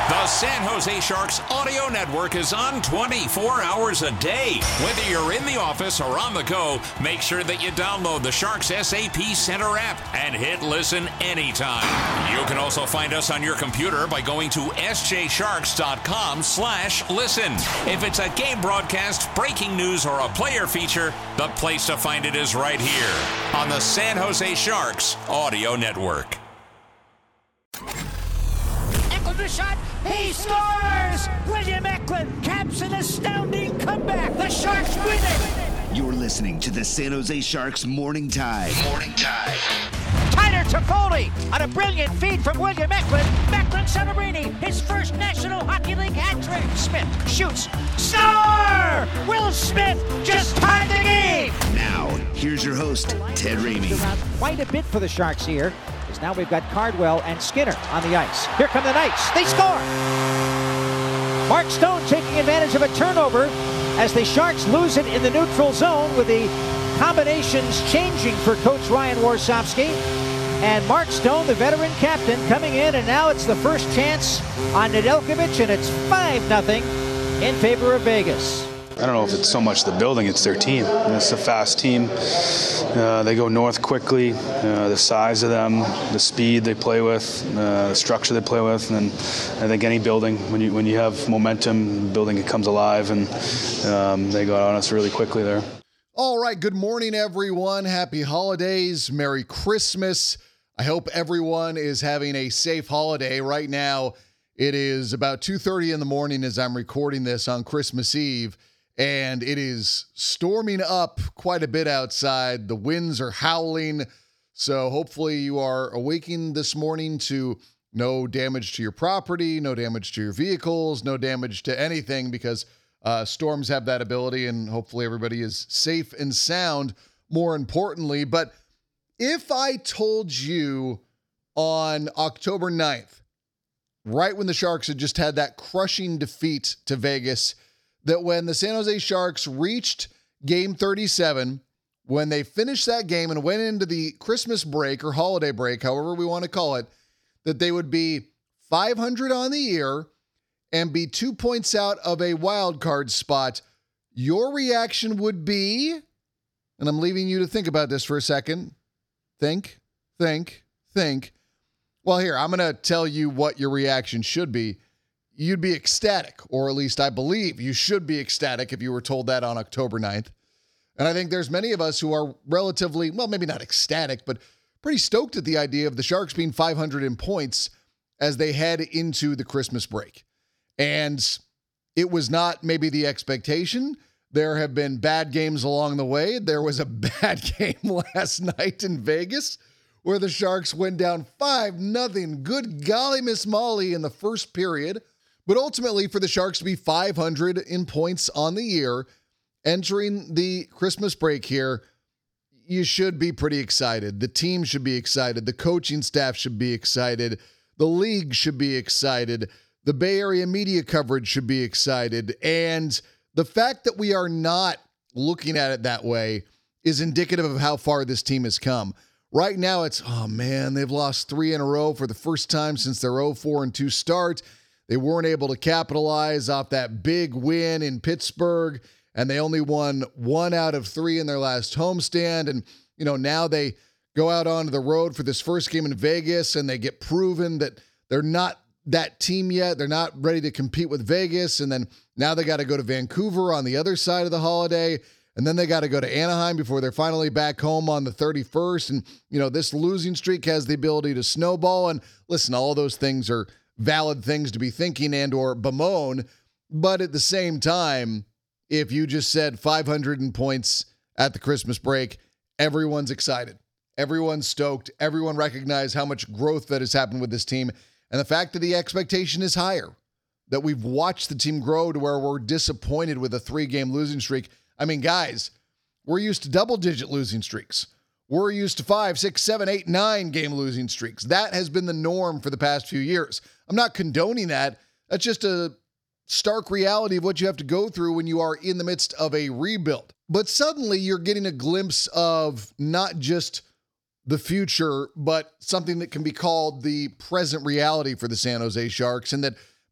The San Jose Sharks audio network is on 24 hours a day. Whether you're in the office or on the go, make sure that you download the Sharks SAP Center app and hit listen anytime. You can also find us on your computer by going to sjsharks.com/listen. If it's a game broadcast, breaking news, or a player feature, the place to find it is right here on the San Jose Sharks audio network. The shot, he scores! William Eklund caps an astounding comeback. The Sharks win it! You're listening to the San Jose Sharks Morning Tide. Morning Tide. Tyler Toffoli on a brilliant feed from William Eklund. Macklin Celebrini, his first National Hockey League hat trick. Smith shoots. Star! Will Smith just tied the game! Now, here's your host, Ted Ramey. Quite a bit for the Sharks here. Now we've got Cardwell and Skinner on the ice. Here come the Knights. They score! Mark Stone taking advantage of a turnover as the Sharks lose it in the neutral zone with the combinations changing for Coach Ryan Warsofsky. And Mark Stone, the veteran captain, coming in, and now it's the first chance on Nedeljkovic, and it's 5-0 in favor of Vegas. I don't know if it's so much the building, it's their team. It's a fast team. They go north quickly. The size of them, the speed they play with, the structure they play with, and I think any building, when you have momentum, the building it comes alive, and they got on us really quickly there. All right, good morning, everyone. Happy holidays. Merry Christmas. I hope everyone is having a safe holiday. Right now, it is about 2:30 in the morning as I'm recording this on Christmas Eve. And it is storming up quite a bit outside. The winds are howling. So hopefully you are awaking this morning to no damage to your property, no damage to your vehicles, no damage to anything, because storms have that ability, and hopefully everybody is safe and sound, more importantly. But if I told you on October 9th, right when the Sharks had just had that crushing defeat to Vegas, that when the San Jose Sharks reached Game 37, when they finished that game and went into the Christmas break or holiday break, however we want to call it, that they would be 500 on the year and be 2 points out of a wild card spot, your reaction would be, and I'm leaving you to think about this for a second. Think. Well, here, I'm going to tell you what your reaction should be. You'd be ecstatic, or at least I believe you should be ecstatic if you were told that on October 9th. And I think there's many of us who are relatively, well, maybe not ecstatic, but pretty stoked at the idea of the Sharks being 500 in points as they head into the Christmas break. And it was not maybe the expectation. There have been bad games along the way. There was a bad game last night in Vegas where the Sharks went down 5-0. Good golly, Miss Molly, in the first period. But ultimately, for the Sharks to be 500 in points on the year, entering the Christmas break here, you should be pretty excited. The team should be excited. The coaching staff should be excited. The league should be excited. The Bay Area media coverage should be excited. And the fact that we are not looking at it that way is indicative of how far this team has come. Right now, it's, oh man, they've lost 3 in a row for the first time since their 0-4-2 start. They weren't able to capitalize off that big win in Pittsburgh, and they only won 1 out of 3 in their last homestand. And, now they go out onto the road for this first game in Vegas, and they get proven that they're not that team yet. They're not ready to compete with Vegas. And then now they got to go to Vancouver on the other side of the holiday. And then they got to go to Anaheim before they're finally back home on the 31st. And, this losing streak has the ability to snowball. And listen, all those things are valid things to be thinking and or bemoan. But at the same time, if you just said 500 in points at the Christmas break, everyone's excited. Everyone's stoked. Everyone recognizes how much growth that has happened with this team. And the fact that the expectation is higher, that we've watched the team grow to where we're disappointed with a 3-game losing streak. I mean, guys, we're used to double-digit losing streaks. We're used to 5, 6, 7, 8, 9-game losing streaks. That has been the norm for the past few years. I'm not condoning that. That's just a stark reality of what you have to go through when you are in the midst of a rebuild. But suddenly you're getting a glimpse of not just the future, but something that can be called the present reality for the San Jose Sharks, and that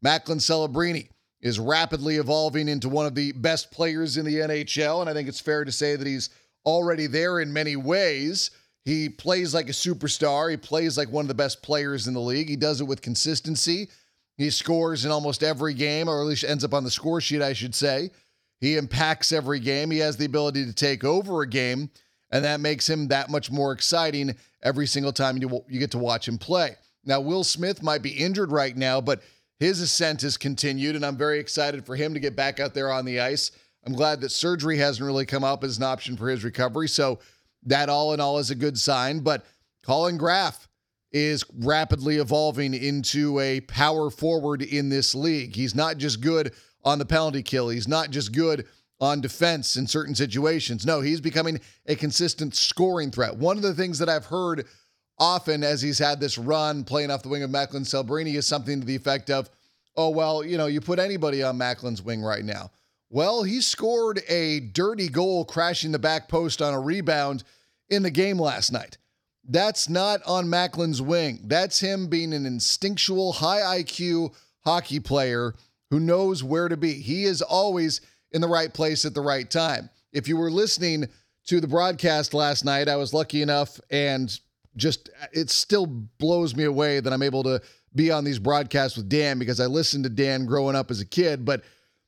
Macklin Celebrini is rapidly evolving into one of the best players in the NHL, and I think it's fair to say that he's already there in many ways. He plays like a superstar. He plays like one of the best players in the league. He does it with consistency. He scores in almost every game, or at least ends up on the score sheet, I should say. He impacts every game. He has the ability to take over a game, and that makes him that much more exciting every single time you get to watch him play. Now, Will Smith might be injured right now, but his ascent has continued, and I'm very excited for him to get back out there on the ice. I'm glad that surgery hasn't really come up as an option for his recovery, so that all in all is a good sign. But Colin Graf is rapidly evolving into a power forward in this league. He's not just good on the penalty kill. He's not just good on defense in certain situations. No, he's becoming a consistent scoring threat. One of the things that I've heard often as he's had this run playing off the wing of Macklin Celebrini is something to the effect of, oh, well, you put anybody on Macklin's wing right now. Well, he scored a dirty goal crashing the back post on a rebound in the game last night. That's not on Macklin's wing. That's him being an instinctual, high IQ hockey player who knows where to be. He is always in the right place at the right time. If you were listening to the broadcast last night, I was lucky enough, and just it still blows me away that I'm able to be on these broadcasts with Dan, because I listened to Dan growing up as a kid. But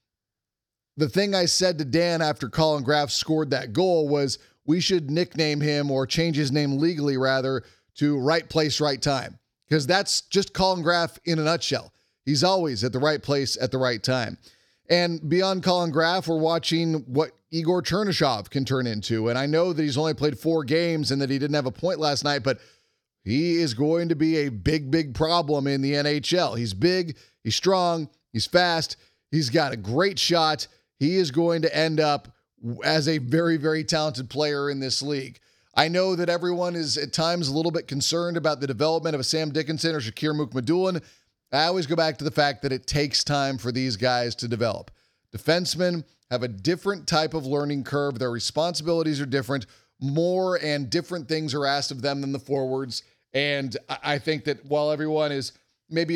the thing I said to Dan after Colin Graf scored that goal was we should nickname him, or change his name legally rather, to Right Place, Right Time, because that's just Colin Graf in a nutshell. He's always at the right place at the right time. And beyond Colin Graf, we're watching what Igor Chernyshov can turn into. And I know that he's only played 4 games and that he didn't have a point last night, but he is going to be a big, big problem in the NHL. He's big, he's strong, he's fast, he's got a great shot. He is going to end up as a very, very talented player in this league. I know that everyone is at times a little bit concerned about the development of a Sam Dickinson or Shakir Mukhamadullin. I always go back to the fact that it takes time for these guys to develop. Defensemen have a different type of learning curve. Their responsibilities are different. More and different things are asked of them than the forwards. And I think that while everyone is maybe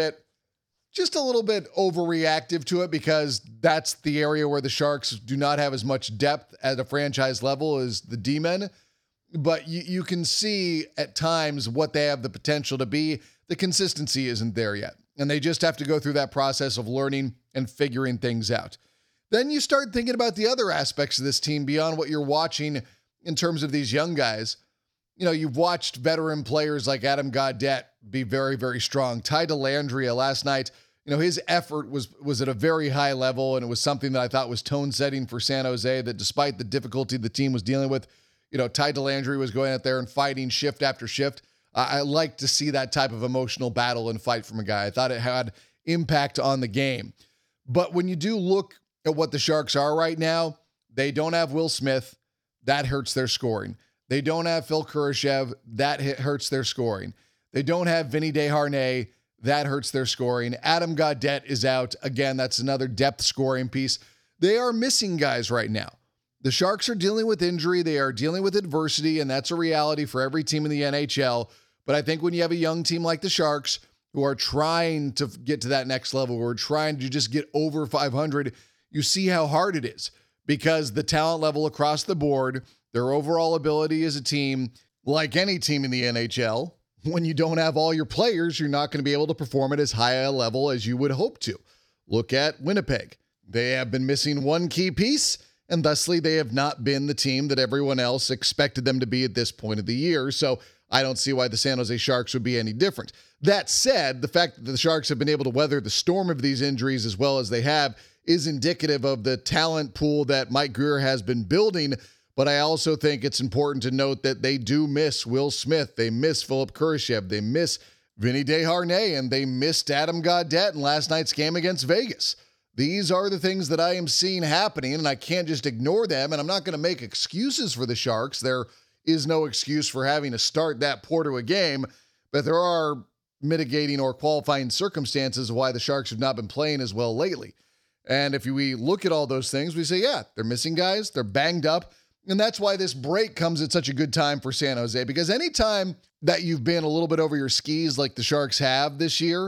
just a little bit overreactive to it, because that's the area where the Sharks do not have as much depth at a franchise level as the D-men, but you can see at times what they have the potential to be. The consistency isn't there yet, and they just have to go through that process of learning and figuring things out. Then you start thinking about the other aspects of this team beyond what you're watching in terms of these young guys. You've watched veteran players like Adam Gaudette be very, very strong. Ty Dellandrea last night, his effort was at a very high level, and it was something that I thought was tone setting for San Jose, that despite the difficulty the team was dealing with, Ty Dellandrea was going out there and fighting shift after shift. I like to see that type of emotional battle and fight from a guy. I thought it had impact on the game. But when you do look at what the Sharks are right now, they don't have Will Smith. That hurts their scoring. They don't have Phil Kurashev. That hurts their scoring. They don't have Vinny Desharnais. That hurts their scoring. Adam Gaudette is out. Again, that's another depth scoring piece. They are missing guys right now. The Sharks are dealing with injury. They are dealing with adversity, and that's a reality for every team in the NHL. But I think when you have a young team like the Sharks who are trying to get to that next level, who are trying to just get over 500, you see how hard it is, because the talent level across the board, their overall ability as a team, like any team in the NHL, when you don't have all your players, you're not going to be able to perform at as high a level as you would hope to. Look at Winnipeg. They have been missing one key piece, and thusly they have not been the team that everyone else expected them to be at this point of the year. So I don't see why the San Jose Sharks would be any different. That said, the fact that the Sharks have been able to weather the storm of these injuries as well as they have is indicative of the talent pool that Mike Grier has been building. But I also think it's important to note that they do miss Will Smith. They miss Philip Kurashev. They miss Vinny Desharnais, and they missed Adam Gaudette in last night's game against Vegas. These are the things that I am seeing happening, and I can't just ignore them, and I'm not going to make excuses for the Sharks. There is no excuse for having to start that poor to a game, but there are mitigating or qualifying circumstances why the Sharks have not been playing as well lately. And if we look at all those things, we say, yeah, they're missing guys, they're banged up, and that's why this break comes at such a good time for San Jose, because anytime that you've been a little bit over your skis like the Sharks have this year,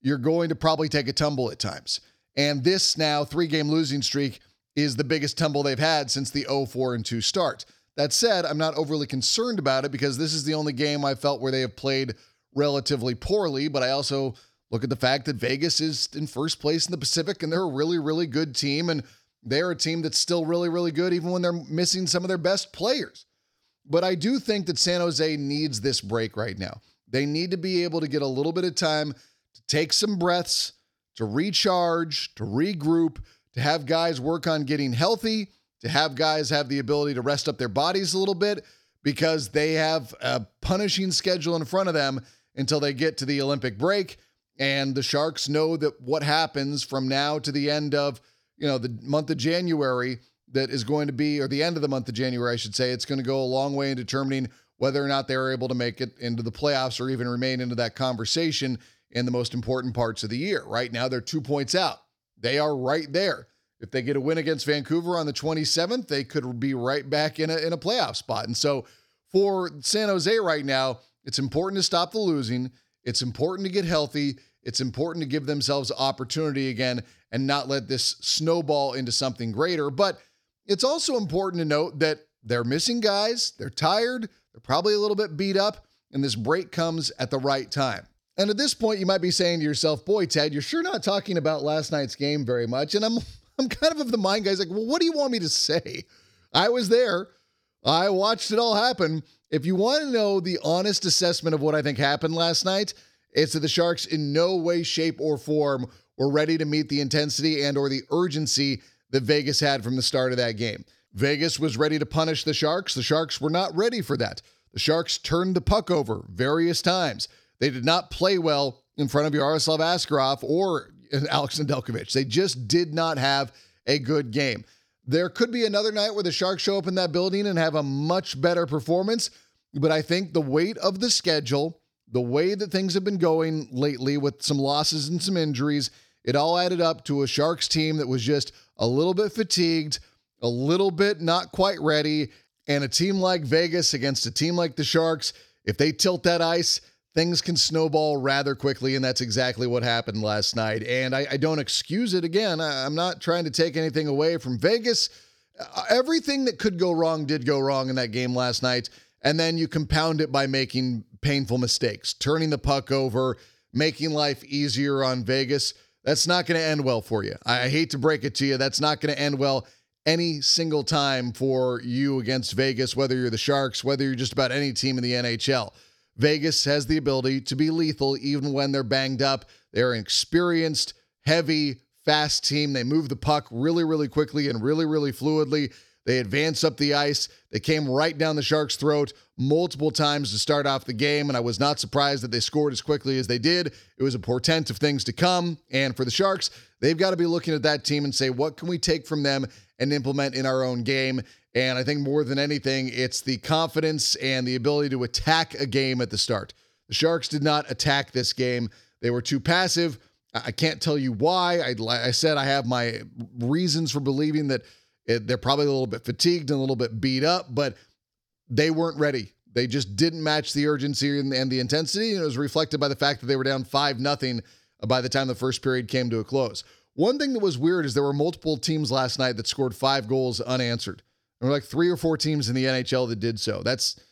you're going to probably take a tumble at times. And this now 3-game losing streak is the biggest tumble they've had since the 0-4-2 start. That said, I'm not overly concerned about it because this is the only game I felt where they have played relatively poorly, but I also look at the fact that Vegas is in first place in the Pacific, and they're a really, really good team, and they're a team that's still really, really good even when they're missing some of their best players. But I do think that San Jose needs this break right now. They need to be able to get a little bit of time to take some breaths, to recharge, to regroup, to have guys work on getting healthy, to have guys have the ability to rest up their bodies a little bit because they have a punishing schedule in front of them until they get to the Olympic break. And the Sharks know that what happens from now to the end of, the month of January that is going to be, or the end of the month of January, I should say, it's going to go a long way in determining whether or not they're able to make it into the playoffs or even remain into that conversation in the most important parts of the year. Right now, they're 2 points out. They are right there. If they get a win against Vancouver on the 27th, they could be right back in a playoff spot. And so for San Jose right now, it's important to stop the losing. It's important to get healthy. It's important to give themselves opportunity again and not let this snowball into something greater. But it's also important to note that they're missing guys. They're tired. They're probably a little bit beat up, and this break comes at the right time. And at this point, you might be saying to yourself, boy, Ted, you're sure not talking about last night's game very much. And I'm kind of the mind guys like, well, what do you want me to say? I was there. I watched it all happen. If you want to know the honest assessment of what I think happened last night, it's that the Sharks in no way, shape, or form were ready to meet the intensity and or the urgency that Vegas had from the start of that game. Vegas was ready to punish the Sharks. The Sharks were not ready for that. The Sharks turned the puck over various times. They did not play well in front of Yaroslav Askarov or Alex Nedeljkovic. They just did not have a good game. There could be another night where the Sharks show up in that building and have a much better performance, but I think the weight of the schedule, the way that things have been going lately with some losses and some injuries, it all added up to a Sharks team that was just a little bit fatigued, a little bit not quite ready, and a team like Vegas against a team like the Sharks, if they tilt that ice, things can snowball rather quickly, and that's exactly what happened last night. And I don't excuse it. Again, I'm not trying to take anything away from Vegas. Everything that could go wrong did go wrong in that game last night, and then you compound it by making painful mistakes, turning the puck over, making life easier on Vegas. That's not going to end well for you. I hate to break it to you. That's not going to end well any single time for you against Vegas, whether you're the Sharks, whether you're just about any team in the NHL. Vegas has the ability to be lethal even when they're banged up. They're an experienced, heavy, fast team. They move the puck really, really quickly and really, really fluidly. They advance up the ice. They came right down the Sharks' throat multiple times to start off the game, and I was not surprised that they scored as quickly as they did. It was a portent of things to come, and for the Sharks, they've got to be looking at that team and say, what can we take from them and implement in our own game? And I think more than anything, it's the confidence and the ability to attack a game at the start. The Sharks did not attack this game. They were too passive. I can't tell you why. I said I have my reasons for believing that they're probably a little bit fatigued and a little bit beat up, but they weren't ready. They just didn't match the urgency and the intensity, and it was reflected by the fact that they were down 5-0 by the time the first period came to a close. One thing that was weird is there were multiple teams last night that scored 5 goals unanswered. There were like 3 or 4 teams in the NHL that did so.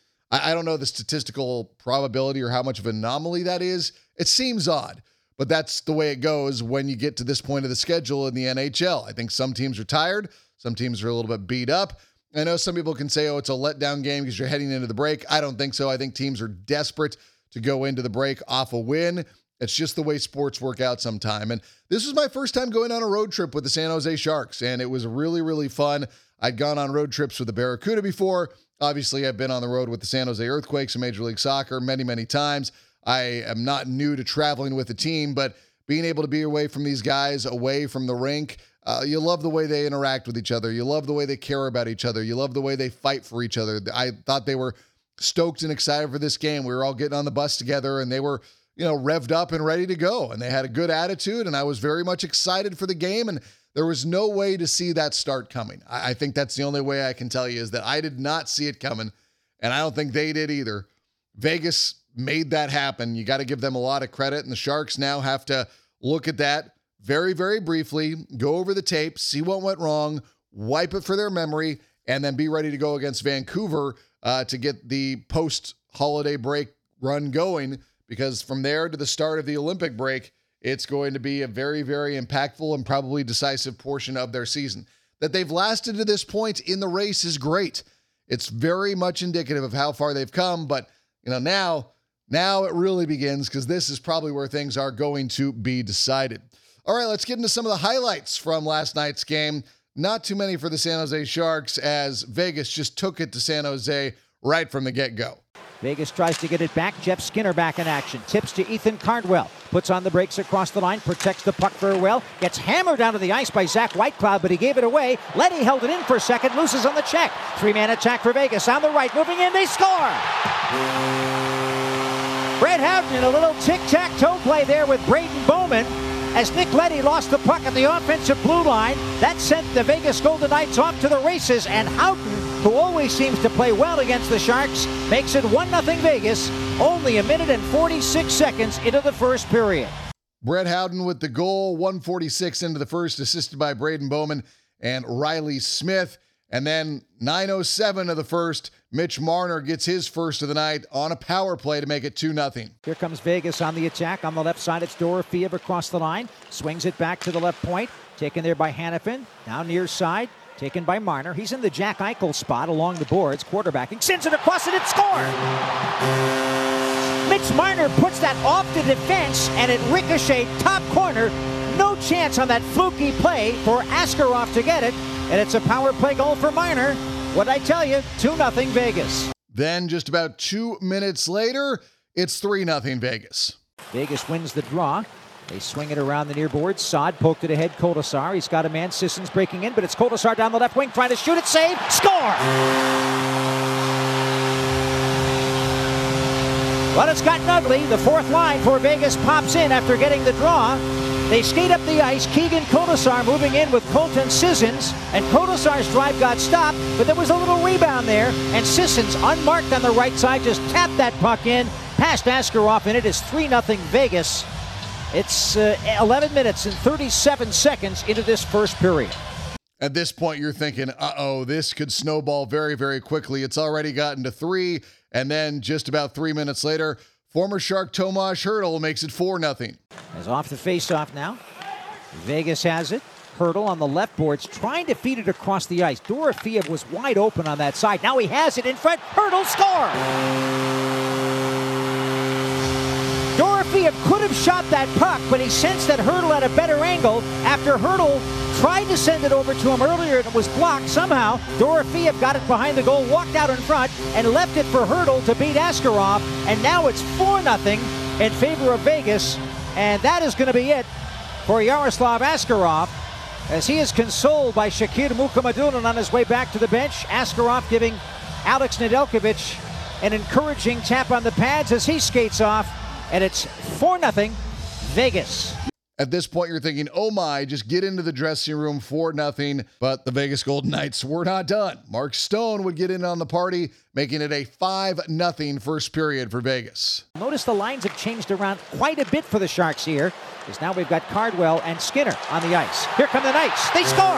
I don't know the statistical probability or how much of an anomaly that is. It seems odd, but that's the way it goes when you get to this point of the schedule in the NHL. I think some teams are tired. Some teams are a little bit beat up. I know some people can say, oh, it's a letdown game because you're heading into the break. I don't think so. I think teams are desperate to go into the break off a win. It's just the way sports work out sometime. And this was my first time going on a road trip with the San Jose Sharks, and it was really, really fun. I'd gone on road trips with the Barracuda before. Obviously, I've been on the road with the San Jose Earthquakes in Major League Soccer many, many times. I am not new to traveling with the team, but being able to be away from these guys, away from the rink, you love the way they interact with each other. You love the way they care about each other. You love the way they fight for each other. I thought they were stoked and excited for this game. We were all getting on the bus together, and they were, revved up and ready to go. And they had a good attitude, and I was very much excited for the game. And there was no way to see that start coming. I think that's the only way I can tell you is that I did not see it coming, and I don't think they did either. Vegas made that happen. You got to give them a lot of credit, and the Sharks now have to look at that very, very briefly, go over the tape, see what went wrong, wipe it for their memory, and then be ready to go against Vancouver to get the post-holiday break run going, because from there to the start of the Olympic break, it's going to be a very, very impactful and probably decisive portion of their season. That they've lasted to this point in the race is great. It's very much indicative of how far they've come, but now it really begins, because this is probably where things are going to be decided. All right, let's get into some of the highlights from last night's game. Not too many for the San Jose Sharks, as Vegas just took it to San Jose right from the get-go. Vegas tries to get it back. Jeff Skinner back in action. Tips to Ethan Cardwell. Puts on the brakes across the line. Protects the puck very well. Gets hammered down to the ice by Zach Whitecloud, but he gave it away. Leddy held it in for a second. Loses on the check. 3-man attack for Vegas. On the right. Moving in. They score! Brett Howden in a little tic-tac-toe play there with Braden Bowman, as Nick Leddy lost the puck at the offensive blue line. That sent the Vegas Golden Knights off to the races, and Houghton, who always seems to play well against the Sharks, makes it 1-0 Vegas, only a minute and 46 seconds into the first period. Brett Howden with the goal, 1:46 into the first, assisted by Braden Bowman and Riley Smith. And then 9:07 of the first, Mitch Marner gets his first of the night on a power play to make it 2-0. Here comes Vegas on the attack. On the left side, it's Dorofeev across the line. Swings it back to the left point. Taken there by Hanifin. Now near side. Taken by Marner. He's in the Jack Eichel spot along the boards. Quarterbacking. Sends it across it. It's scored! Mitch Marner puts that off the defense, and it ricocheted top corner. No chance on that fluky play for Askarov to get it. And it's a power play goal for Marner. What'd I tell you? 2-0 Vegas. Then just about 2 minutes later, it's 3-0 Vegas. Vegas wins the draw. They swing it around the near boards. Saad poked it ahead. Kotasar. He's got a man. Sissons breaking in, but it's Kotasar down the left wing trying to shoot it. Save. Score! Well, it's gotten ugly. The fourth line for Vegas pops in after getting the draw. They skate up the ice. Keegan Kotasar moving in with Colton Sissons, and Kotasar's drive got stopped, but there was a little rebound there, and Sissons, unmarked on the right side, just tapped that puck in past Askarov, and it is 3-0 Vegas. It's 11 minutes and 37 seconds into this first period. At this point, you're thinking, this could snowball very, very quickly. It's already gotten to 3, and then just about 3 minutes later, former Shark Tomas Hertl makes it 4-0. As off the face-off now. Vegas has it. Hertl on the left boards trying to feed it across the ice. Dorofeev was wide open on that side. Now he has it in front. Hertl scores! Dorofeev could have shot that puck, but he sensed that Hertl had a better angle. After Hertl tried to send it over to him earlier, it was blocked somehow. Dorofeev got it behind the goal, walked out in front, and left it for Hertl to beat Askarov. And now it's 4-0 in favor of Vegas. And that is going to be it for Yaroslav Askarov, as he is consoled by Shakir Mukhamadullin on his way back to the bench. Askarov giving Alex Nedeljkovic an encouraging tap on the pads as he skates off. And it's 4-0 Vegas. At this point, you're thinking, oh my, just get into the dressing room, 4-0. But the Vegas Golden Knights were not done. Mark Stone would get in on the party, making it a 5-0 first period for Vegas. Notice the lines have changed around quite a bit for the Sharks here, because now we've got Cardwell and Skinner on the ice. Here come the Knights. They score!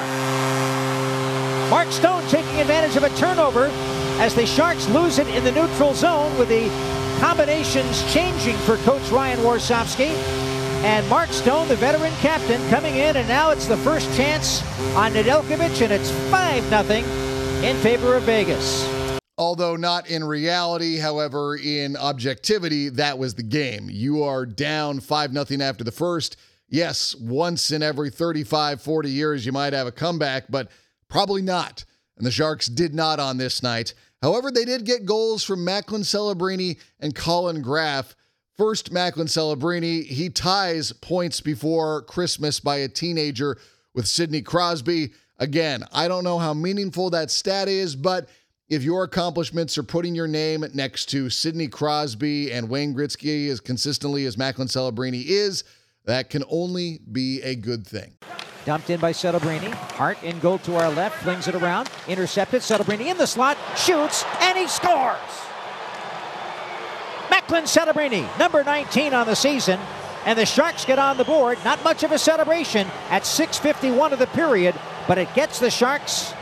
Mark Stone taking advantage of a turnover as the Sharks lose it in the neutral zone, with the combinations changing for Coach Ryan Warsofsky. And Mark Stone, the veteran captain, coming in, and now it's the first chance on Nedeljkovic, and it's 5-0 in favor of Vegas. Although not in reality, however, in objectivity, that was the game. You are down 5-0 after the first. Yes, once in every 35, 40 years you might have a comeback, but probably not. And the Sharks did not on this night. However, they did get goals from Macklin Celebrini and Colin Graff. First, Macklin Celebrini, he ties points before Christmas by a teenager with Sidney Crosby. Again, I don't know how meaningful that stat is, but if your accomplishments are putting your name next to Sidney Crosby and Wayne Gretzky as consistently as Macklin Celebrini is, that can only be a good thing. Dumped in by Celebrini. Hart in goal to our left, flings it around, intercepted. Celebrini in the slot, shoots, and he scores! Macklin Celebrini, number 19 on the season, and the Sharks get on the board. Not much of a celebration at 6:51 of the period, but it gets the Sharks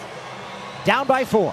down by 4.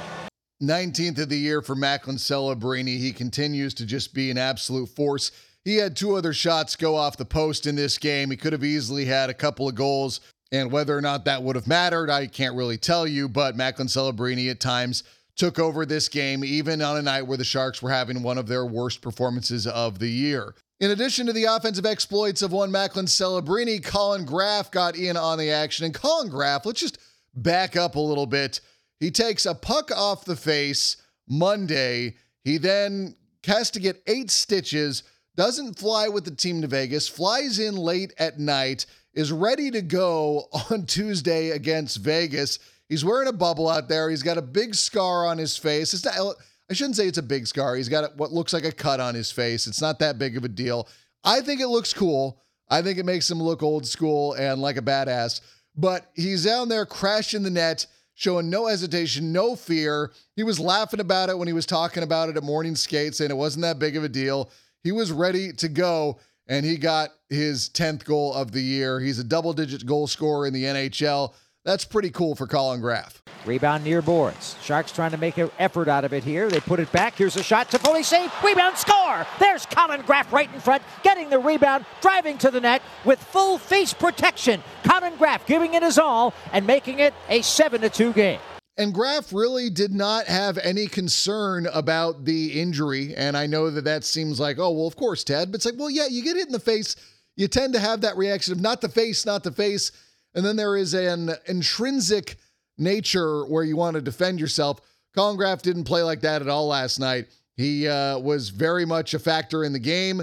19th of the year for Macklin Celebrini. He continues to just be an absolute force. He had 2 other shots go off the post in this game. He could have easily had a couple of goals, and whether or not that would have mattered, I can't really tell you, but Macklin Celebrini at times took over this game, even on a night where the Sharks were having one of their worst performances of the year. In addition to the offensive exploits of one Macklin Celebrini, Colin Graf got in on the action. And Colin Graf, let's just back up a little bit. He takes a puck off the face Monday. He then has to get 8 stitches, doesn't fly with the team to Vegas, flies in late at night, is ready to go on Tuesday against Vegas. He's wearing a bubble out there. He's got a big scar on his face. It's not, I shouldn't say it's a big scar. He's got what looks like a cut on his face. It's not that big of a deal. I think it looks cool. I think it makes him look old school and like a badass. But he's down there crashing the net, showing no hesitation, no fear. He was laughing about it when he was talking about it at morning skate, saying it wasn't that big of a deal. He was ready to go, and he got his 10th goal of the year. He's a double-digit goal scorer in the NHL. That's pretty cool for Colin Graf. Rebound near boards. Sharks trying to make an effort out of it here. They put it back. Here's a shot to fully save. Rebound, score! There's Colin Graf right in front, getting the rebound, driving to the net with full face protection. Colin Graf giving it his all and making it a 7-2 game. And Graf really did not have any concern about the injury. And I know that seems like, oh, well, of course, Ted. But it's like, well, yeah, you get hit in the face. You tend to have that reaction of not the face, not the face. And then there is an intrinsic nature where you want to defend yourself. Colin Graf didn't play like that at all last night. He was very much a factor in the game.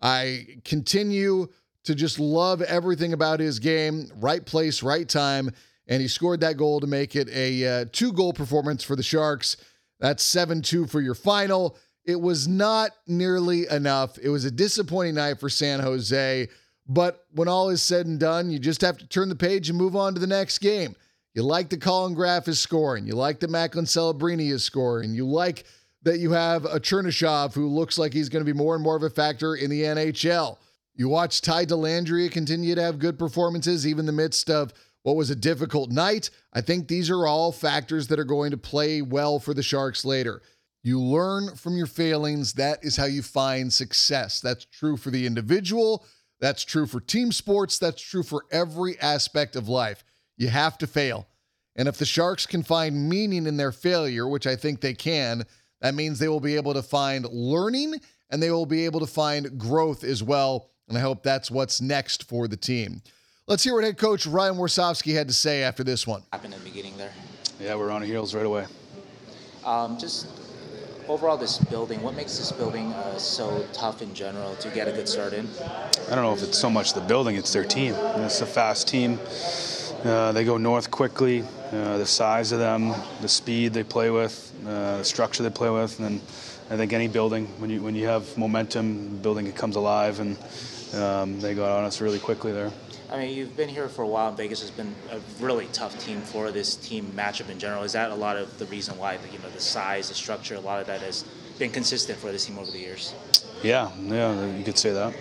I continue to just love everything about his game. Right place, right time. And he scored that goal to make it a 2-goal performance for the Sharks. That's 7-2 for your final. It was not nearly enough. It was a disappointing night for San Jose. But when all is said and done, you just have to turn the page and move on to the next game. You like that Colin Graf is scoring. You like that Macklin Celebrini is scoring. You like that you have a Chernyshov who looks like he's going to be more and more of a factor in the NHL. You watch Ty Dellandrea continue to have good performances, even in the midst of what was a difficult night. I think these are all factors that are going to play well for the Sharks later. You learn from your failings. That is how you find success. That's true for the individual. That's true for team sports. That's true for every aspect of life. You have to fail. And if the Sharks can find meaning in their failure, which I think they can, that means they will be able to find learning and they will be able to find growth as well. And I hope that's what's next for the team. Let's hear what head coach Ryan Warsofsky had to say after this one. Happened in the beginning there. Yeah, we're on our heels right away. Just overall, this building, what makes this building so tough in general to get a good start in? I don't know if it's so much the building, it's their team. It's a fast team. They go north quickly. The size of them, the speed they play with, the structure they play with, and I think any building, when you have momentum, the building it comes alive, and they got on us really quickly there. I mean, you've been here for a while, and Vegas has been a really tough team for this team matchup in general. Is that a lot of the reason why, the size, the structure, a lot of that has been consistent for this team over the years? Yeah, you could say that.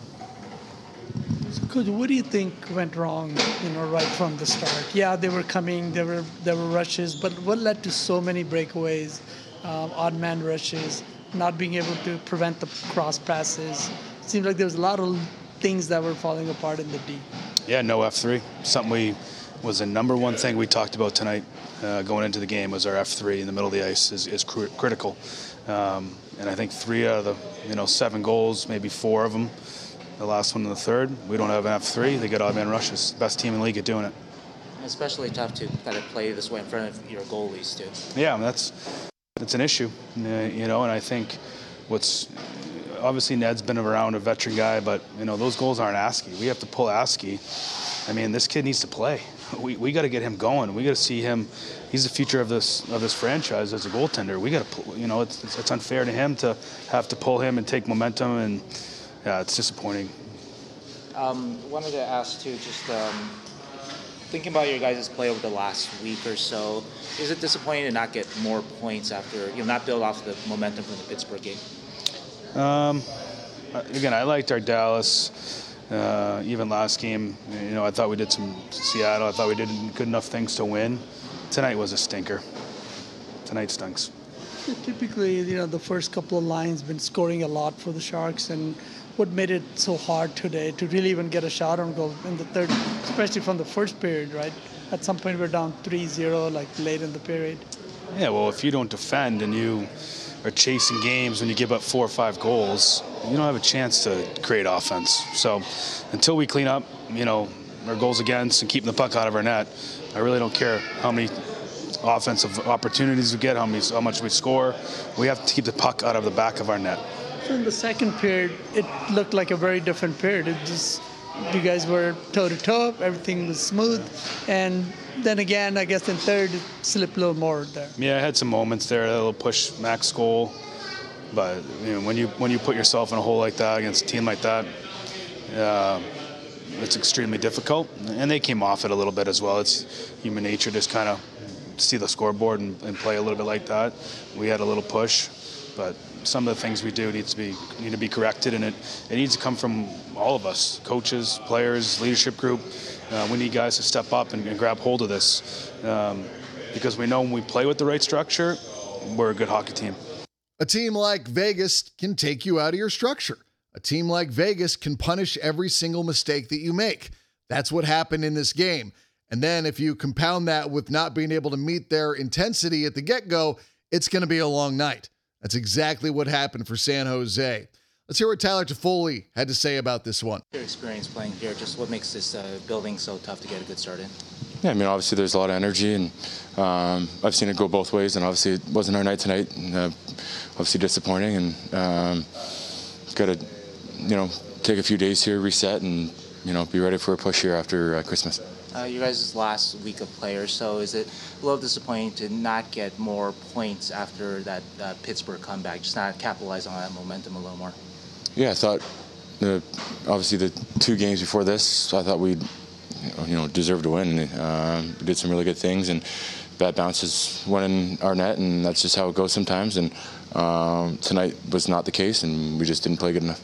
So, Coach, what do you think went wrong, right from the start? Yeah, they were coming, there were rushes, but what led to so many breakaways, odd man rushes, not being able to prevent the cross passes? It seemed like there was a lot of things that were falling apart in the D. Yeah, no F3. Something was the number one thing we talked about tonight going into the game was our F3 in the middle of the ice is critical. And I think 3 out of the 7 goals, maybe 4 of them, the last one in the third, we don't have an F3. They get odd man rushes. Best team in the league at doing it. Especially tough to kind of play this way in front of your goalies too. Yeah, that's an issue, and I think obviously Ned's been around, a veteran guy, but those goals aren't ASCII. We have to pull ASCII. I mean, this kid needs to play. We got to get him going. We got to see him. He's the future of this franchise as a goaltender. We got to, it's unfair to him to have to pull him and take momentum, and yeah, it's disappointing. Wanted to ask too, just thinking about your guys' play over the last week or so, is it disappointing to not get more points after not build off the momentum from the Pittsburgh game? I Again, I liked our Dallas, even last game. I thought we did some Seattle. I thought we did good enough things to win. Tonight was a stinker. Tonight stinks. Typically, the first couple of lines been scoring a lot for the Sharks, and what made it so hard today to really even get a shot on goal in the third, especially from the first period, right? At some point we're down 3-0, like late in the period. Yeah, well, if you don't defend and you are chasing games when you give up 4 or 5 goals, you don't have a chance to create offense. So until we clean up, our goals against and keeping the puck out of our net, I really don't care how many offensive opportunities we get, how much we score. We have to keep the puck out of the back of our net. So in the second period, it looked like a very different period. You guys were toe-to-toe, everything was smooth, and then again, I guess in third, it slipped a little more there. Yeah, I had some moments there, a little push Max goal, but when you put yourself in a hole like that against a team like that, it's extremely difficult, and they came off it a little bit as well. It's human nature, just kind of see the scoreboard and play a little bit like that. We had a little push, but some of the things we do need to be corrected, and it needs to come from all of us, coaches, players, leadership group. We need guys to step up and grab hold of this, because we know when we play with the right structure, we're a good hockey team. A team like Vegas can take you out of your structure. A team like Vegas can punish every single mistake that you make. That's what happened in this game. And then if you compound that with not being able to meet their intensity at the get-go, it's going to be a long night. That's exactly what happened for San Jose. Let's hear what Tyler Toffoli had to say about this one. Your experience playing here, just what makes this building so tough to get a good start in? Yeah, obviously there's a lot of energy, and I've seen it go both ways, and obviously it wasn't our night tonight, and obviously disappointing, and got to, take a few days here, reset, and, be ready for a push here after Christmas. You guys' last week of players, so is it a little disappointing to not get more points after that Pittsburgh comeback, just not capitalize on that momentum a little more? Yeah, I thought, obviously the 2 games before this, I thought we, deserved to win. We did some really good things, and bad bounces went in our net, and that's just how it goes sometimes. And tonight was not the case, and we just didn't play good enough.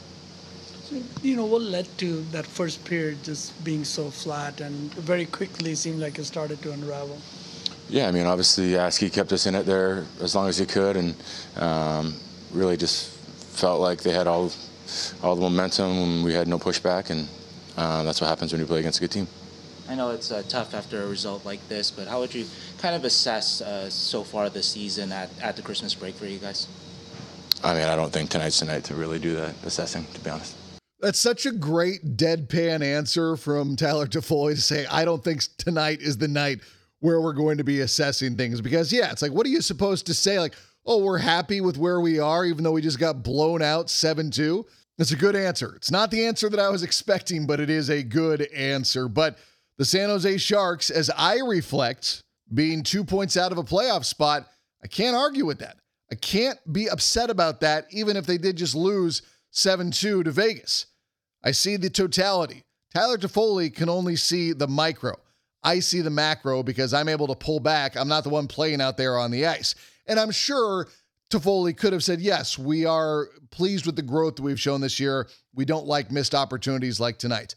What led to that first period just being so flat and very quickly seemed like it started to unravel? Yeah, obviously Askey kept us in it there as long as he could, and really just felt like they had all the momentum and we had no pushback, and that's what happens when you play against a good team. I know it's tough after a result like this, but how would you kind of assess so far this season at the Christmas break for you guys? I don't think tonight's the night to really do that assessing, to be honest. That's such a great deadpan answer from Tyler Toffoli to say, I don't think tonight is the night where we're going to be assessing things. Because, yeah, it's like, what are you supposed to say? Like, oh, we're happy with where we are, even though we just got blown out 7-2. That's a good answer. It's not the answer that I was expecting, but it is a good answer. But the San Jose Sharks, as I reflect, being 2 points out of a playoff spot, I can't argue with that. I can't be upset about that, even if they did just lose 7-2 to Vegas. I see the totality. Tyler Toffoli can only see the micro. I see the macro because I'm able to pull back. I'm not the one playing out there on the ice. And I'm sure Toffoli could have said, yes, we are pleased with the growth that we've shown this year. We don't like missed opportunities like tonight.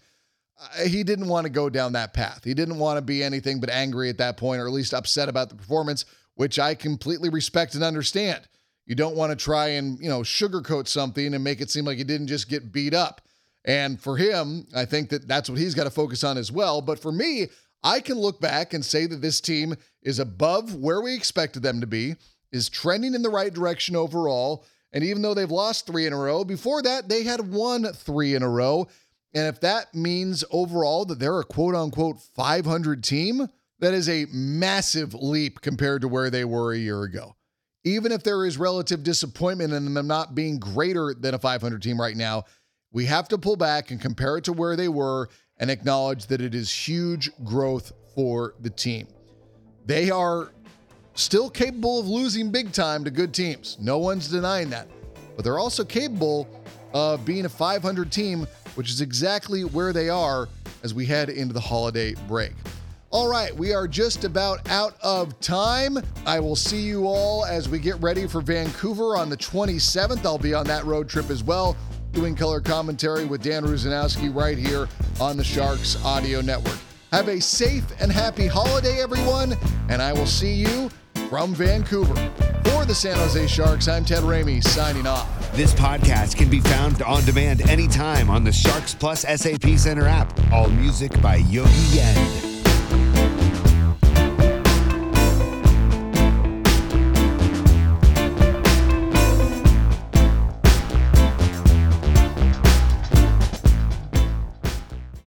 He didn't want to go down that path. He didn't want to be anything but angry at that point, or at least upset about the performance, which I completely respect and understand. You don't want to try and, sugarcoat something and make it seem like you didn't just get beat up. And for him, I think that that's what he's got to focus on as well. But for me, I can look back and say that this team is above where we expected them to be, is trending in the right direction overall. And even though they've lost 3 in a row, before that, they had won 3 in a row. And if that means overall that they're a quote-unquote 500 team, that is a massive leap compared to where they were a year ago. Even if there is relative disappointment in them not being greater than a 500 team right now, we have to pull back and compare it to where they were and acknowledge that it is huge growth for the team. They are still capable of losing big time to good teams. No one's denying that. But they're also capable of being a 500 team, which is exactly where they are as we head into the holiday break. All right, we are just about out of time. I will see you all as we get ready for Vancouver on the 27th. I'll be on that road trip as well. doing color commentary with Dan Rusanowski right here on the Sharks Audio Network. Have a safe and happy holiday, everyone, and I will see you from Vancouver. For the San Jose Sharks, I'm Ted Ramey, signing off. This podcast can be found on demand anytime on the Sharks Plus SAP Center app. All music by Yogi Yen.